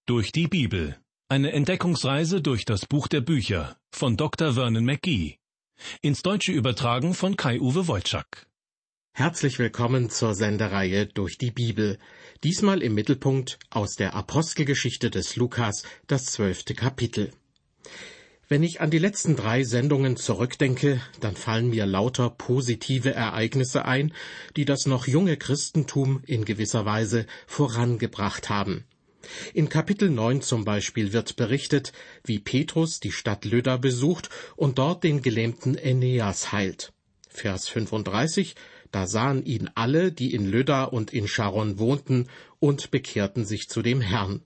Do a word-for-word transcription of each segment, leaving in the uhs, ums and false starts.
Durch die Bibel. Eine Entdeckungsreise durch das Buch der Bücher von Doktor Vernon McGee. Ins Deutsche übertragen von Kai-Uwe Wojczak. Herzlich willkommen zur Sendereihe Durch die Bibel. Diesmal im Mittelpunkt aus der Apostelgeschichte des Lukas, das zwölfte Kapitel. Wenn ich an die letzten drei Sendungen zurückdenke, dann fallen mir lauter positive Ereignisse ein, die das noch junge Christentum in gewisser Weise vorangebracht haben. In Kapitel neun zum Beispiel wird berichtet, wie Petrus die Stadt Lydda besucht und dort den gelähmten Aeneas heilt. Vers fünfunddreißig, da sahen ihn alle, die in Lydda und in Charon wohnten, und bekehrten sich zu dem Herrn.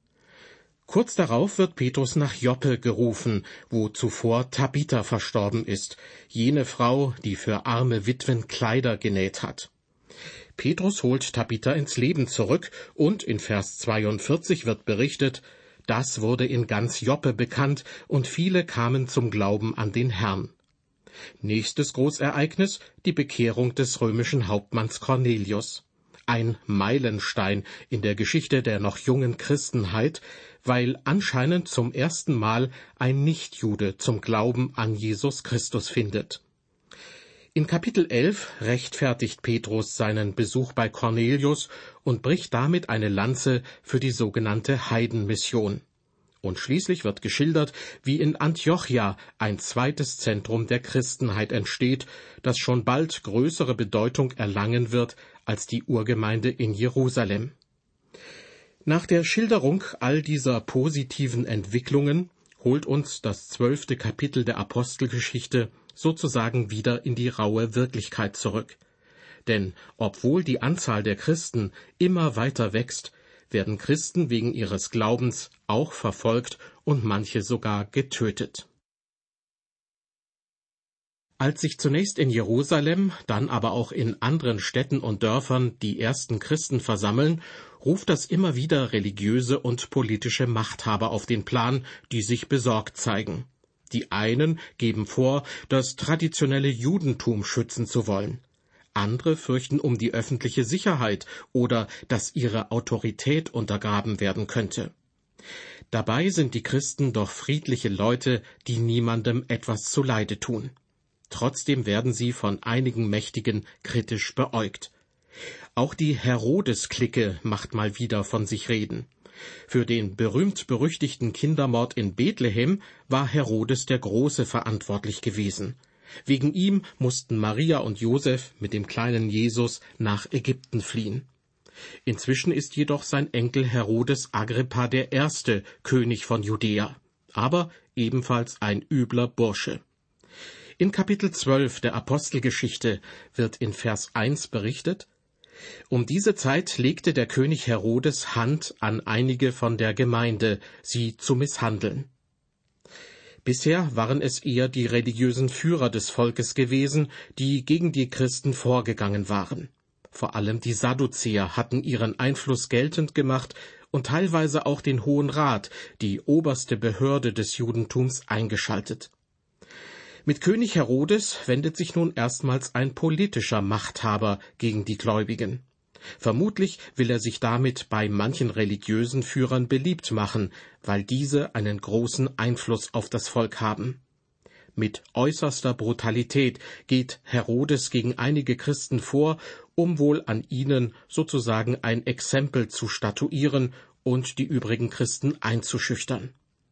Kurz darauf wird Petrus nach Joppe gerufen, wo zuvor Tabitha verstorben ist, jene Frau, die für arme Witwen Kleider genäht hat. Petrus holt Tabitha ins Leben zurück, und in Vers zweiundvierzig wird berichtet, das wurde in ganz Joppe bekannt, und viele kamen zum Glauben an den Herrn. Nächstes Großereignis, die Bekehrung des römischen Hauptmanns Cornelius. Ein Meilenstein in der Geschichte der noch jungen Christenheit, weil anscheinend zum ersten Mal ein Nichtjude zum Glauben an Jesus Christus findet. In Kapitel elf rechtfertigt Petrus seinen Besuch bei Cornelius und bricht damit eine Lanze für die sogenannte Heidenmission. Und schließlich wird geschildert, wie in Antiochia ein zweites Zentrum der Christenheit entsteht, das schon bald größere Bedeutung erlangen wird als die Urgemeinde in Jerusalem. Nach der Schilderung all dieser positiven Entwicklungen holt uns das zwölfte Kapitel der Apostelgeschichte sozusagen wieder in die raue Wirklichkeit zurück. Denn obwohl die Anzahl der Christen immer weiter wächst, werden Christen wegen ihres Glaubens auch verfolgt und manche sogar getötet. Als sich zunächst in Jerusalem, dann aber auch in anderen Städten und Dörfern die ersten Christen versammeln, ruft das immer wieder religiöse und politische Machthaber auf den Plan, die sich besorgt zeigen. Die einen geben vor, das traditionelle Judentum schützen zu wollen. Andere fürchten um die öffentliche Sicherheit oder dass ihre Autorität untergraben werden könnte. Dabei sind die Christen doch friedliche Leute, die niemandem etwas zuleide tun. Trotzdem werden sie von einigen Mächtigen kritisch beäugt. Auch die Herodes-Clique macht mal wieder von sich reden. Für den berühmt-berüchtigten Kindermord in Bethlehem war Herodes der Große verantwortlich gewesen. Wegen ihm mussten Maria und Josef mit dem kleinen Jesus nach Ägypten fliehen. Inzwischen ist jedoch sein Enkel Herodes Agrippa der Erste König von Judäa, aber ebenfalls ein übler Bursche. In Kapitel zwölf der Apostelgeschichte wird in Vers eins berichtet, um diese Zeit legte der König Herodes Hand an einige von der Gemeinde, sie zu misshandeln. Bisher waren es eher die religiösen Führer des Volkes gewesen, die gegen die Christen vorgegangen waren. Vor allem die Sadduzäer hatten ihren Einfluss geltend gemacht und teilweise auch den Hohen Rat, die oberste Behörde des Judentums, eingeschaltet. Mit König Herodes wendet sich nun erstmals ein politischer Machthaber gegen die Gläubigen. Vermutlich will er sich damit bei manchen religiösen Führern beliebt machen, weil diese einen großen Einfluss auf das Volk haben. Mit äußerster Brutalität geht Herodes gegen einige Christen vor, um wohl an ihnen sozusagen ein Exempel zu statuieren und die übrigen Christen einzuschüchtern.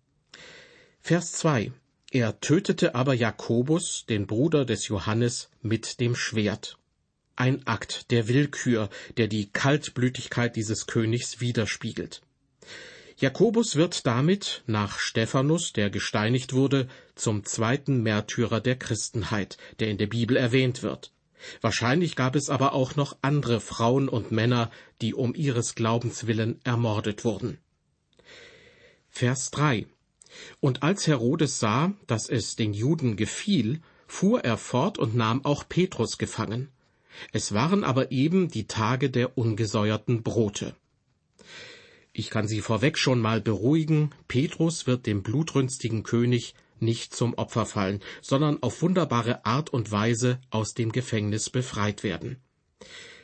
Vers zwei. Er tötete aber Jakobus, den Bruder des Johannes, mit dem Schwert. Ein Akt der Willkür, der die Kaltblütigkeit dieses Königs widerspiegelt. Jakobus wird damit, nach Stephanus, der gesteinigt wurde, zum zweiten Märtyrer der Christenheit, der in der Bibel erwähnt wird. Wahrscheinlich gab es aber auch noch andere Frauen und Männer, die um ihres Glaubens willen ermordet wurden. Vers drei. Und als Herodes sah, dass es den Juden gefiel, fuhr er fort und nahm auch Petrus gefangen. Es waren aber eben die Tage der ungesäuerten Brote. Ich kann Sie vorweg schon mal beruhigen, Petrus wird dem blutrünstigen König nicht zum Opfer fallen, sondern auf wunderbare Art und Weise aus dem Gefängnis befreit werden.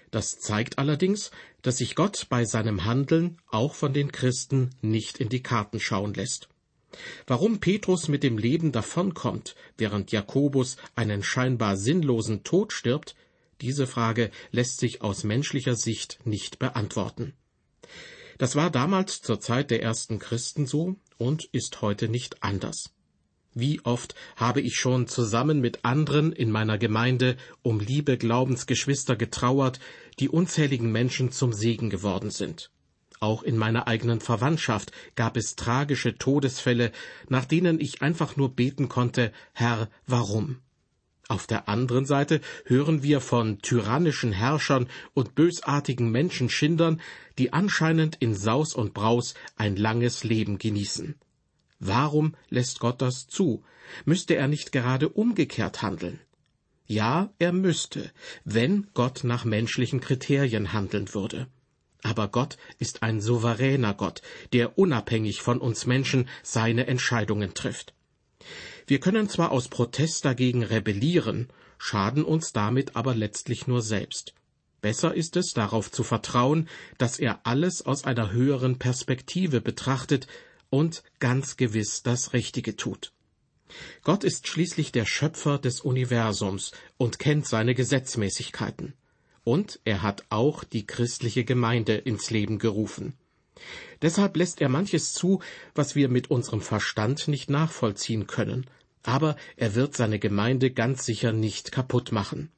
Das zeigt allerdings, dass sich Gott bei seinem Handeln auch von den Christen nicht in die Karten schauen lässt. Warum Petrus mit dem Leben davonkommt, während Jakobus einen scheinbar sinnlosen Tod stirbt, diese Frage lässt sich aus menschlicher Sicht nicht beantworten. Das war damals zur Zeit der ersten Christen so und ist heute nicht anders. Wie oft habe ich schon zusammen mit anderen in meiner Gemeinde um liebe Glaubensgeschwister getrauert, die unzähligen Menschen zum Segen geworden sind. Auch in meiner eigenen Verwandtschaft gab es tragische Todesfälle, nach denen ich einfach nur beten konnte, Herr, warum? Auf der anderen Seite hören wir von tyrannischen Herrschern und bösartigen Menschenschindern, die anscheinend in Saus und Braus ein langes Leben genießen. Warum lässt Gott das zu? Müsste er nicht gerade umgekehrt handeln? Ja, er müsste, wenn Gott nach menschlichen Kriterien handeln würde. Aber Gott ist ein souveräner Gott, der unabhängig von uns Menschen seine Entscheidungen trifft. Wir können zwar aus Protest dagegen rebellieren, schaden uns damit aber letztlich nur selbst. Besser ist es, darauf zu vertrauen, dass er alles aus einer höheren Perspektive betrachtet und ganz gewiss das Richtige tut. Gott ist schließlich der Schöpfer des Universums und kennt seine Gesetzmäßigkeiten. Und er hat auch die christliche Gemeinde ins Leben gerufen. Deshalb lässt er manches zu, was wir mit unserem Verstand nicht nachvollziehen können. Aber er wird seine Gemeinde ganz sicher nicht kaputt machen.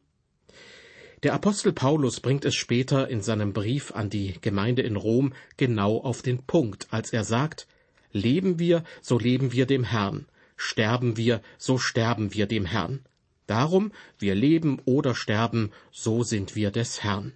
Der Apostel Paulus bringt es später in seinem Brief an die Gemeinde in Rom genau auf den Punkt, als er sagt, Leben wir, so leben wir dem Herrn. Sterben wir, so sterben wir dem Herrn. Darum, wir leben oder sterben, so sind wir des Herrn.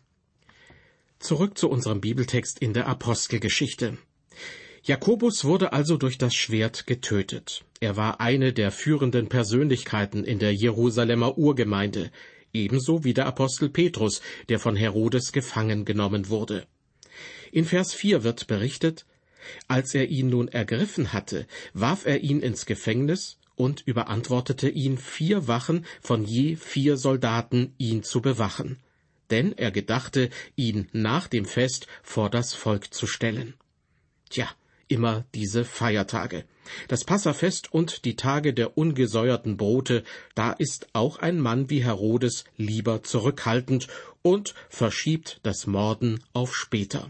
Zurück zu unserem Bibeltext in der Apostelgeschichte. Jakobus wurde also durch das Schwert getötet. Er war eine der führenden Persönlichkeiten in der Jerusalemer Urgemeinde, ebenso wie der Apostel Petrus, der von Herodes gefangen genommen wurde. In Vers vier wird berichtet, als er ihn nun ergriffen hatte, warf er ihn ins Gefängnis und überantwortete ihn vier Wachen von je vier Soldaten, ihn zu bewachen. Denn er gedachte, ihn nach dem Fest vor das Volk zu stellen. Tja, immer diese Feiertage. Das Passafest und die Tage der ungesäuerten Brote, da ist auch ein Mann wie Herodes lieber zurückhaltend und verschiebt das Morden auf später.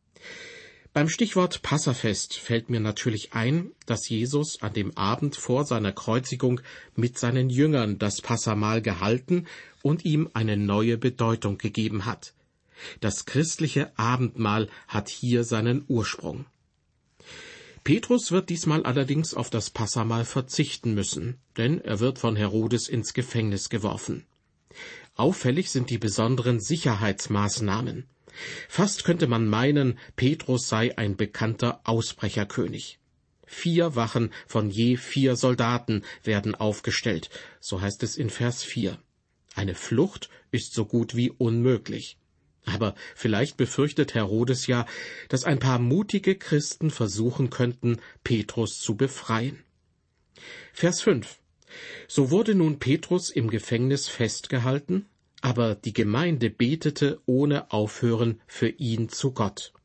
Beim Stichwort Passafest fällt mir natürlich ein, dass Jesus an dem Abend vor seiner Kreuzigung mit seinen Jüngern das Passamahl gehalten und ihm eine neue Bedeutung gegeben hat. Das christliche Abendmahl hat hier seinen Ursprung. Petrus wird diesmal allerdings auf das Passamahl verzichten müssen, denn er wird von Herodes ins Gefängnis geworfen. Auffällig sind die besonderen Sicherheitsmaßnahmen. Fast könnte man meinen, Petrus sei ein bekannter Ausbrecherkönig. Vier Wachen von je vier Soldaten werden aufgestellt, so heißt es in Vers vier. Eine Flucht ist so gut wie unmöglich. Aber vielleicht befürchtet Herodes ja, dass ein paar mutige Christen versuchen könnten, Petrus zu befreien. Vers fünf. So wurde nun Petrus im Gefängnis festgehalten, aber die Gemeinde betete ohne Aufhören für ihn zu Gott.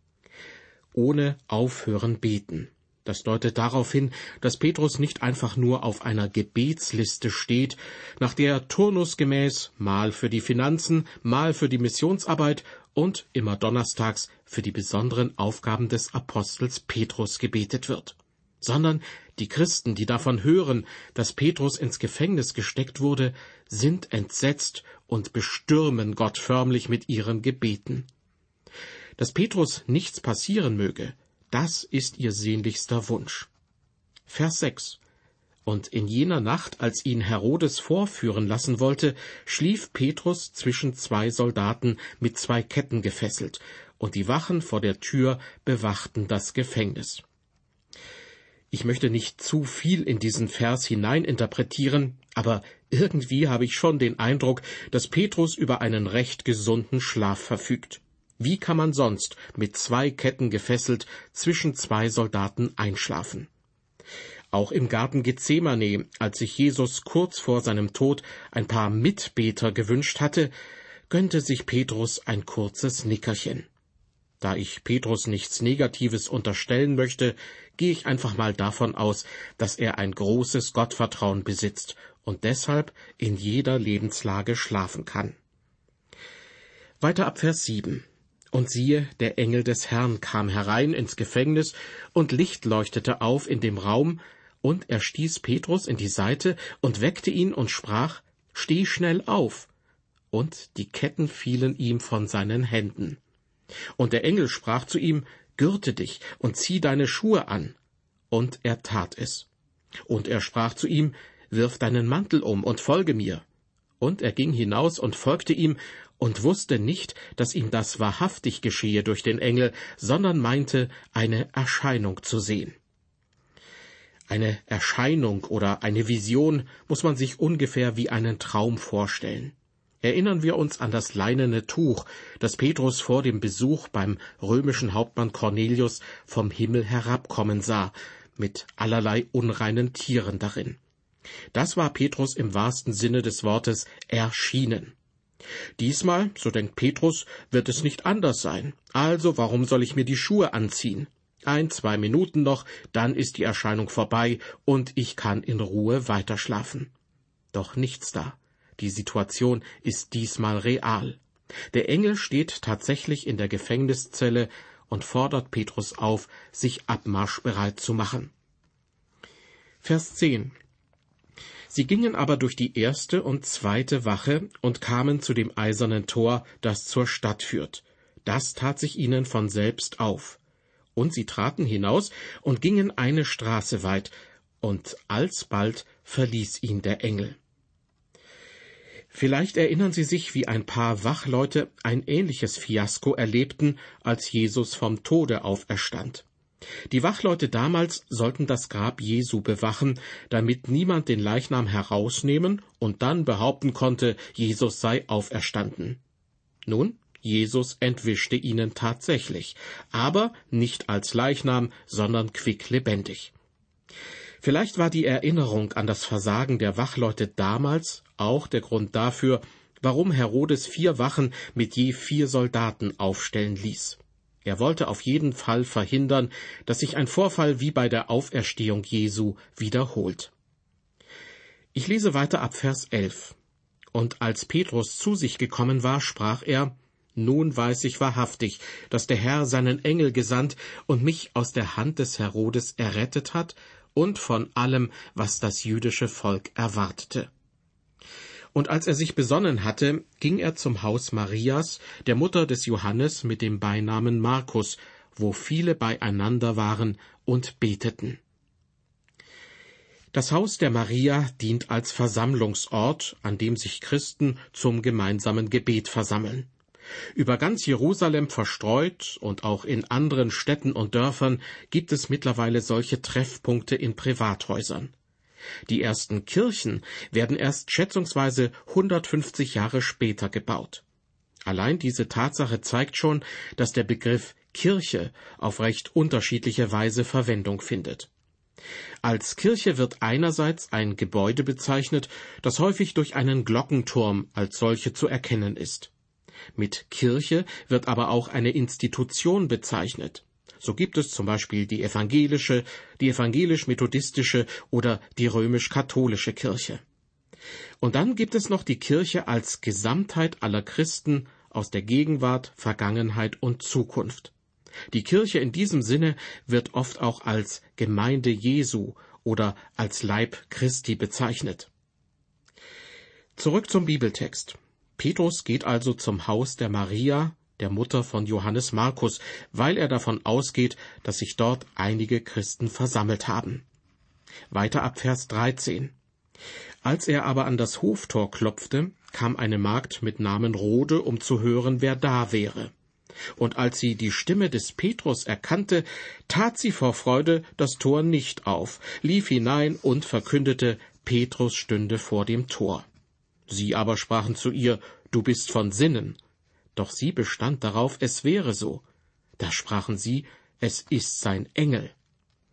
Ohne Aufhören beten. Das deutet darauf hin, dass Petrus nicht einfach nur auf einer Gebetsliste steht, nach der turnusgemäß mal für die Finanzen, mal für die Missionsarbeit und immer donnerstags für die besonderen Aufgaben des Apostels Petrus gebetet wird, sondern die Christen, die davon hören, dass Petrus ins Gefängnis gesteckt wurde, sind entsetzt und bestürmen Gott förmlich mit ihren Gebeten. Dass Petrus nichts passieren möge, das ist ihr sehnlichster Wunsch. Vers sechs. Und in jener Nacht, als ihn Herodes vorführen lassen wollte, schlief Petrus zwischen zwei Soldaten mit zwei Ketten gefesselt, und die Wachen vor der Tür bewachten das Gefängnis. Ich möchte nicht zu viel in diesen Vers hineininterpretieren, aber irgendwie habe ich schon den Eindruck, dass Petrus über einen recht gesunden Schlaf verfügt. Wie kann man sonst mit zwei Ketten gefesselt zwischen zwei Soldaten einschlafen? Auch im Garten Gethsemane, als sich Jesus kurz vor seinem Tod ein paar Mitbeter gewünscht hatte, gönnte sich Petrus ein kurzes Nickerchen. Da ich Petrus nichts Negatives unterstellen möchte, gehe ich einfach mal davon aus, dass er ein großes Gottvertrauen besitzt und deshalb in jeder Lebenslage schlafen kann. Weiter ab Vers sieben. Und siehe, der Engel des Herrn kam herein ins Gefängnis, und Licht leuchtete auf in dem Raum, und er stieß Petrus in die Seite und weckte ihn und sprach, »Steh schnell auf!« Und die Ketten fielen ihm von seinen Händen. Und der Engel sprach zu ihm, »Gürte dich und zieh deine Schuhe an.« Und er tat es. Und er sprach zu ihm, »Wirf deinen Mantel um und folge mir.« Und er ging hinaus und folgte ihm und wusste nicht, dass ihm das wahrhaftig geschehe durch den Engel, sondern meinte, eine Erscheinung zu sehen. Eine Erscheinung oder eine Vision muss man sich ungefähr wie einen Traum vorstellen. Erinnern wir uns an das leinene Tuch, das Petrus vor dem Besuch beim römischen Hauptmann Cornelius vom Himmel herabkommen sah, mit allerlei unreinen Tieren darin. Das war Petrus im wahrsten Sinne des Wortes erschienen. Diesmal, so denkt Petrus, wird es nicht anders sein. Also warum soll ich mir die Schuhe anziehen? Ein, zwei Minuten noch, dann ist die Erscheinung vorbei und ich kann in Ruhe weiterschlafen. Doch nichts da. Die Situation ist diesmal real. Der Engel steht tatsächlich in der Gefängniszelle und fordert Petrus auf, sich abmarschbereit zu machen. Vers zehn. Sie gingen aber durch die erste und zweite Wache und kamen zu dem eisernen Tor, das zur Stadt führt. Das tat sich ihnen von selbst auf. Und sie traten hinaus und gingen eine Straße weit, und alsbald verließ ihn der Engel. Vielleicht erinnern Sie sich, wie ein paar Wachleute ein ähnliches Fiasko erlebten, als Jesus vom Tode auferstand. Die Wachleute damals sollten das Grab Jesu bewachen, damit niemand den Leichnam herausnehmen und dann behaupten konnte, Jesus sei auferstanden. Nun, Jesus entwischte ihnen tatsächlich, aber nicht als Leichnam, sondern quicklebendig. Vielleicht war die Erinnerung an das Versagen der Wachleute damals auch der Grund dafür, warum Herodes vier Wachen mit je vier Soldaten aufstellen ließ. Er wollte auf jeden Fall verhindern, dass sich ein Vorfall wie bei der Auferstehung Jesu wiederholt. Ich lese weiter ab Vers elf. Und als Petrus zu sich gekommen war, sprach er, »Nun weiß ich wahrhaftig, dass der Herr seinen Engel gesandt und mich aus der Hand des Herodes errettet hat und von allem, was das jüdische Volk erwartete.« Und als er sich besonnen hatte, ging er zum Haus Marias, der Mutter des Johannes mit dem Beinamen Markus, wo viele beieinander waren und beteten. Das Haus der Maria dient als Versammlungsort, an dem sich Christen zum gemeinsamen Gebet versammeln. Über ganz Jerusalem verstreut und auch in anderen Städten und Dörfern gibt es mittlerweile solche Treffpunkte in Privathäusern. Die ersten Kirchen werden erst schätzungsweise hundertfünfzig Jahre später gebaut. Allein diese Tatsache zeigt schon, dass der Begriff Kirche auf recht unterschiedliche Weise Verwendung findet. Als Kirche wird einerseits ein Gebäude bezeichnet, das häufig durch einen Glockenturm als solche zu erkennen ist. Mit Kirche wird aber auch eine Institution bezeichnet. So gibt es zum Beispiel die evangelische, die evangelisch-methodistische oder die römisch-katholische Kirche. Und dann gibt es noch die Kirche als Gesamtheit aller Christen aus der Gegenwart, Vergangenheit und Zukunft. Die Kirche in diesem Sinne wird oft auch als Gemeinde Jesu oder als Leib Christi bezeichnet. Zurück zum Bibeltext. Petrus geht also zum Haus der Maria, der Mutter von Johannes Markus, weil er davon ausgeht, dass sich dort einige Christen versammelt haben. Weiter ab Vers dreizehn. Als er aber an das Hoftor klopfte, kam eine Magd mit Namen Rode, um zu hören, wer da wäre. Und als sie die Stimme des Petrus erkannte, tat sie vor Freude das Tor nicht auf, lief hinein und verkündete, Petrus stünde vor dem Tor. Sie aber sprachen zu ihr, du bist von Sinnen. Doch sie bestand darauf, es wäre so. Da sprachen sie, es ist sein Engel.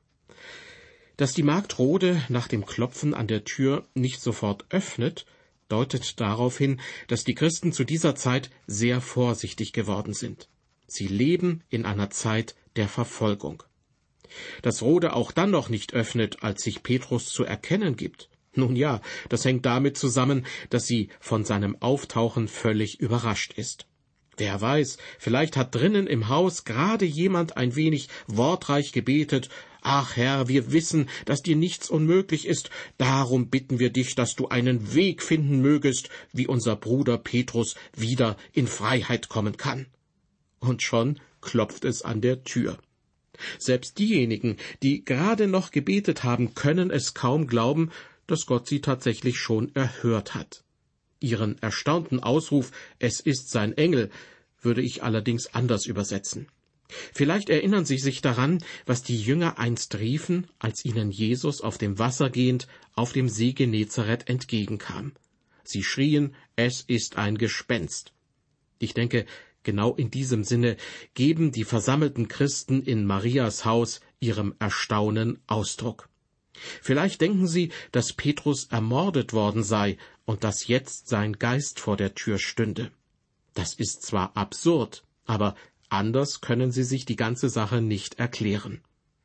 Dass die Magd Rode nach dem Klopfen an der Tür nicht sofort öffnet, deutet darauf hin, dass die Christen zu dieser Zeit sehr vorsichtig geworden sind. Sie leben in einer Zeit der Verfolgung. Dass Rode auch dann noch nicht öffnet, als sich Petrus zu erkennen gibt. Nun ja, das hängt damit zusammen, dass sie von seinem Auftauchen völlig überrascht ist. Wer weiß, vielleicht hat drinnen im Haus gerade jemand ein wenig wortreich gebetet: »Ach Herr, wir wissen, dass dir nichts unmöglich ist, darum bitten wir dich, dass du einen Weg finden mögest, wie unser Bruder Petrus wieder in Freiheit kommen kann.« Und schon klopft es an der Tür. Selbst diejenigen, die gerade noch gebetet haben, können es kaum glauben, dass Gott sie tatsächlich schon erhört hat. Ihren erstaunten Ausruf, »Es ist sein Engel«, würde ich allerdings anders übersetzen. Vielleicht erinnern Sie sich daran, was die Jünger einst riefen, als ihnen Jesus auf dem Wasser gehend auf dem See Genezareth entgegenkam. Sie schrien, »Es ist ein Gespenst«. Ich denke, genau in diesem Sinne geben die versammelten Christen in Marias Haus ihrem Erstaunen Ausdruck. Vielleicht denken sie, dass Petrus ermordet worden sei und dass jetzt sein Geist vor der Tür stünde. Das ist zwar absurd, aber anders können sie sich die ganze Sache nicht erklären.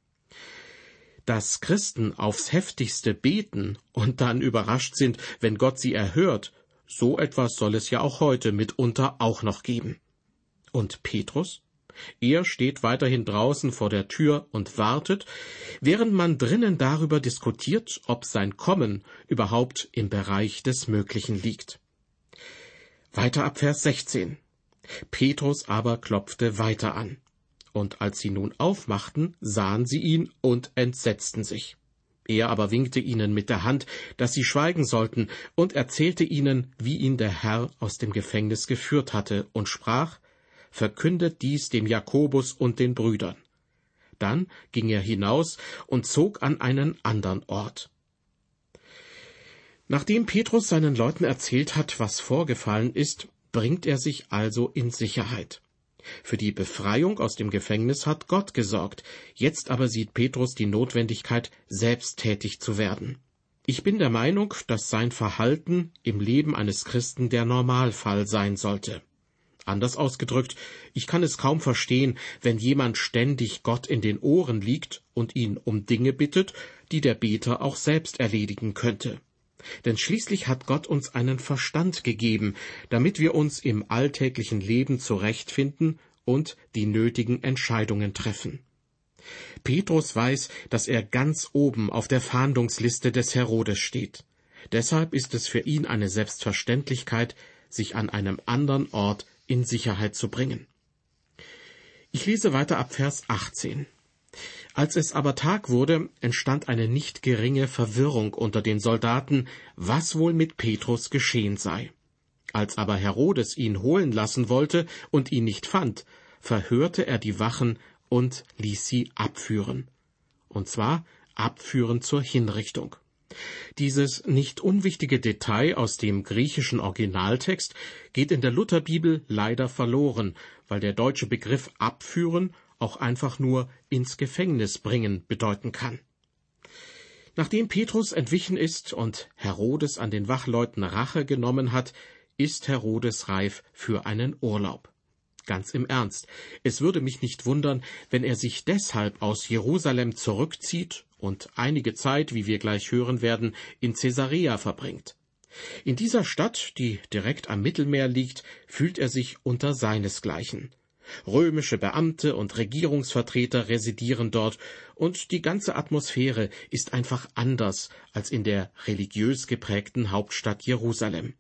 Dass Christen aufs heftigste beten und dann überrascht sind, wenn Gott sie erhört, so etwas soll es ja auch heute mitunter auch noch geben. Und Petrus? Er steht weiterhin draußen vor der Tür und wartet, während man drinnen darüber diskutiert, ob sein Kommen überhaupt im Bereich des Möglichen liegt. Weiter ab Vers sechzehn. Petrus aber klopfte weiter an. Und als sie nun aufmachten, sahen sie ihn und entsetzten sich. Er aber winkte ihnen mit der Hand, dass sie schweigen sollten, und erzählte ihnen, wie ihn der Herr aus dem Gefängnis geführt hatte, und sprach: »Verkündet dies dem Jakobus und den Brüdern.« Dann ging er hinaus und zog an einen andern Ort. Nachdem Petrus seinen Leuten erzählt hat, was vorgefallen ist, bringt er sich also in Sicherheit. Für die Befreiung aus dem Gefängnis hat Gott gesorgt, jetzt aber sieht Petrus die Notwendigkeit, selbst tätig zu werden. Ich bin der Meinung, dass sein Verhalten im Leben eines Christen der Normalfall sein sollte. Anders ausgedrückt, ich kann es kaum verstehen, wenn jemand ständig Gott in den Ohren liegt und ihn um Dinge bittet, die der Beter auch selbst erledigen könnte. Denn schließlich hat Gott uns einen Verstand gegeben, damit wir uns im alltäglichen Leben zurechtfinden und die nötigen Entscheidungen treffen. Petrus weiß, dass er ganz oben auf der Fahndungsliste des Herodes steht. Deshalb ist es für ihn eine Selbstverständlichkeit, sich an einem anderen Ort in Sicherheit zu bringen. Ich lese weiter ab Vers achtzehn. Als es aber Tag wurde, entstand eine nicht geringe Verwirrung unter den Soldaten, was wohl mit Petrus geschehen sei. Als aber Herodes ihn holen lassen wollte und ihn nicht fand, verhörte er die Wachen und ließ sie abführen. Und zwar abführen zur Hinrichtung. Dieses nicht unwichtige Detail aus dem griechischen Originaltext geht in der Lutherbibel leider verloren, weil der deutsche Begriff abführen auch einfach nur ins Gefängnis bringen bedeuten kann. Nachdem Petrus entwichen ist und Herodes an den Wachleuten Rache genommen hat, ist Herodes reif für einen Urlaub. Ganz im Ernst, es würde mich nicht wundern, wenn er sich deshalb aus Jerusalem zurückzieht und einige Zeit, wie wir gleich hören werden, in Caesarea verbringt. In dieser Stadt, die direkt am Mittelmeer liegt, fühlt er sich unter seinesgleichen. Römische Beamte und Regierungsvertreter residieren dort, und die ganze Atmosphäre ist einfach anders als in der religiös geprägten Hauptstadt Jerusalem.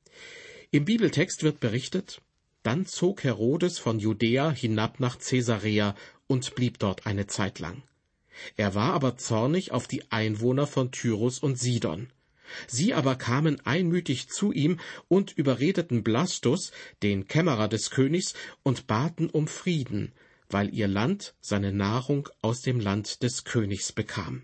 Im Bibeltext wird berichtet: Dann zog Herodes von Judäa hinab nach Caesarea und blieb dort eine Zeit lang. Er war aber zornig auf die Einwohner von Tyrus und Sidon. Sie aber kamen einmütig zu ihm und überredeten Blastus, den Kämmerer des Königs, und baten um Frieden, weil ihr Land seine Nahrung aus dem Land des Königs bekam.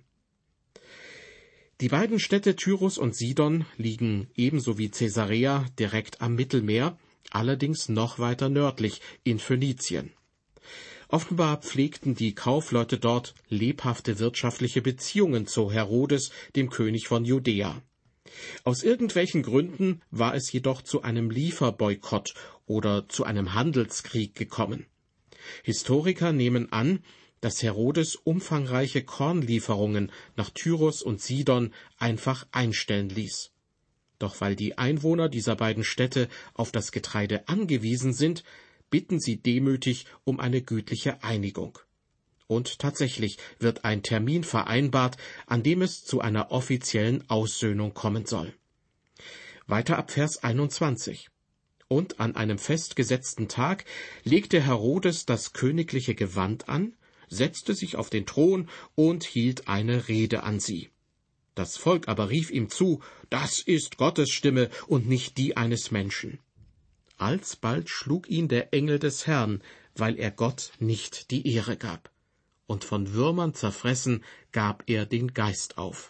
Die beiden Städte Tyrus und Sidon liegen ebenso wie Caesarea direkt am Mittelmeer, allerdings noch weiter nördlich in Phönizien. Offenbar pflegten die Kaufleute dort lebhafte wirtschaftliche Beziehungen zu Herodes, dem König von Judäa. Aus irgendwelchen Gründen war es jedoch zu einem Lieferboykott oder zu einem Handelskrieg gekommen. Historiker nehmen an, dass Herodes umfangreiche Kornlieferungen nach Tyrus und Sidon einfach einstellen ließ. Doch weil die Einwohner dieser beiden Städte auf das Getreide angewiesen sind, bitten sie demütig um eine gütliche Einigung. Und tatsächlich wird ein Termin vereinbart, an dem es zu einer offiziellen Aussöhnung kommen soll. Weiter ab Vers einundzwanzig. Und an einem festgesetzten Tag legte Herodes das königliche Gewand an, setzte sich auf den Thron und hielt eine Rede an sie. Das Volk aber rief ihm zu, das ist Gottes Stimme und nicht die eines Menschen. Alsbald schlug ihn der Engel des Herrn, weil er Gott nicht die Ehre gab. Und von Würmern zerfressen gab er den Geist auf.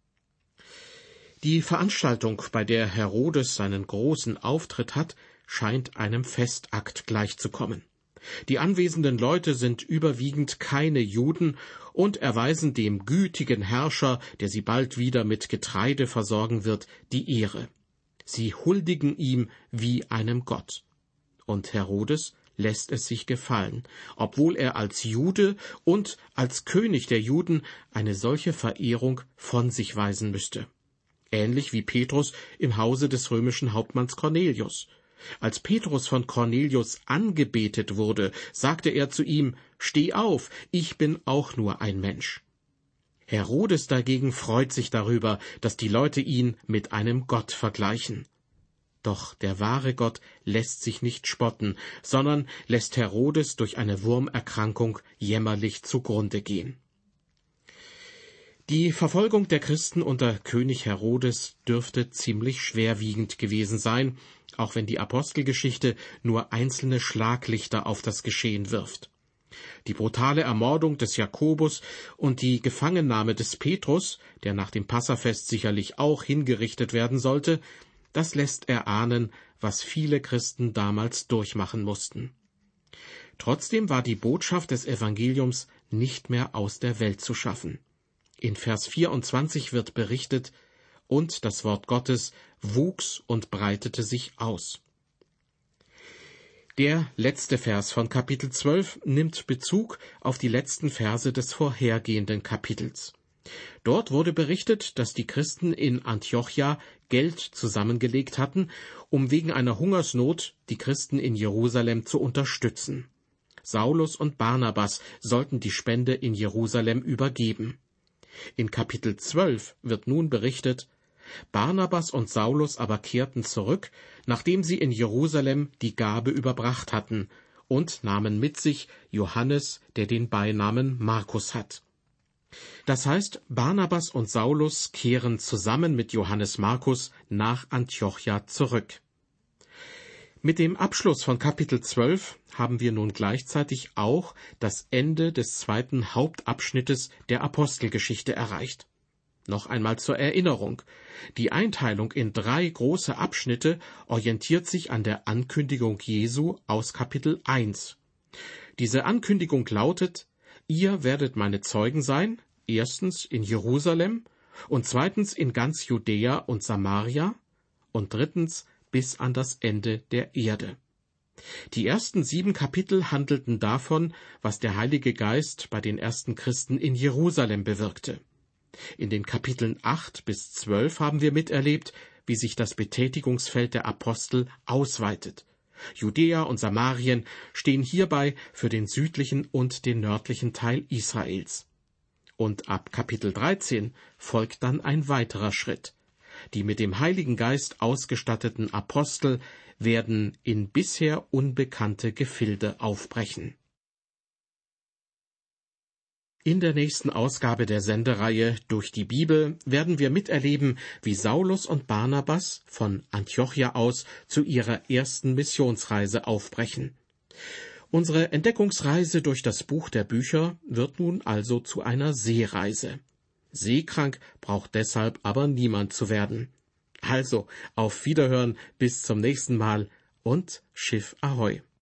Die Veranstaltung, bei der Herodes seinen großen Auftritt hat, scheint einem Festakt gleichzukommen. Die anwesenden Leute sind überwiegend keine Juden und erweisen dem gütigen Herrscher, der sie bald wieder mit Getreide versorgen wird, die Ehre. Sie huldigen ihm wie einem Gott. Und Herodes lässt es sich gefallen, obwohl er als Jude und als König der Juden eine solche Verehrung von sich weisen müsste. Ähnlich wie Petrus im Hause des römischen Hauptmanns Cornelius. Als Petrus von Cornelius angebetet wurde, sagte er zu ihm, »Steh auf, ich bin auch nur ein Mensch.« Herodes dagegen freut sich darüber, dass die Leute ihn mit einem Gott vergleichen. Doch der wahre Gott lässt sich nicht spotten, sondern lässt Herodes durch eine Wurmerkrankung jämmerlich zugrunde gehen. Die Verfolgung der Christen unter König Herodes dürfte ziemlich schwerwiegend gewesen sein, auch wenn die Apostelgeschichte nur einzelne Schlaglichter auf das Geschehen wirft. Die brutale Ermordung des Jakobus und die Gefangennahme des Petrus, der nach dem Passafest sicherlich auch hingerichtet werden sollte, das lässt erahnen, was viele Christen damals durchmachen mussten. Trotzdem war die Botschaft des Evangeliums nicht mehr aus der Welt zu schaffen. In Vers vierundzwanzig wird berichtet, und das Wort Gottes wuchs und breitete sich aus. Der letzte Vers von Kapitel zwölf nimmt Bezug auf die letzten Verse des vorhergehenden Kapitels. Dort wurde berichtet, dass die Christen in Antiochia Geld zusammengelegt hatten, um wegen einer Hungersnot die Christen in Jerusalem zu unterstützen. Saulus und Barnabas sollten die Spende in Jerusalem übergeben. In Kapitel zwölf wird nun berichtet, Barnabas und Saulus aber kehrten zurück, nachdem sie in Jerusalem die Gabe überbracht hatten, und nahmen mit sich Johannes, der den Beinamen Markus hat. Das heißt, Barnabas und Saulus kehren zusammen mit Johannes Markus nach Antiochia zurück. Mit dem Abschluss von Kapitel zwölf haben wir nun gleichzeitig auch das Ende des zweiten Hauptabschnittes der Apostelgeschichte erreicht. Noch einmal zur Erinnerung. Die Einteilung in drei große Abschnitte orientiert sich an der Ankündigung Jesu aus Kapitel eins. Diese Ankündigung lautet, ihr werdet meine Zeugen sein, erstens in Jerusalem und zweitens in ganz Judäa und Samaria und drittens bis an das Ende der Erde. Die ersten sieben Kapitel handelten davon, was der Heilige Geist bei den ersten Christen in Jerusalem bewirkte. In den Kapiteln acht bis zwölf haben wir miterlebt, wie sich das Betätigungsfeld der Apostel ausweitet. Judäa und Samarien stehen hierbei für den südlichen und den nördlichen Teil Israels. Und ab Kapitel dreizehn folgt dann ein weiterer Schritt. Die mit dem Heiligen Geist ausgestatteten Apostel werden in bisher unbekannte Gefilde aufbrechen. In der nächsten Ausgabe der Sendereihe Durch die Bibel werden wir miterleben, wie Saulus und Barnabas von Antiochia aus zu ihrer ersten Missionsreise aufbrechen. Unsere Entdeckungsreise durch das Buch der Bücher wird nun also zu einer Seereise. Seekrank braucht deshalb aber niemand zu werden. Also, auf Wiederhören, bis zum nächsten Mal und Schiff Ahoi!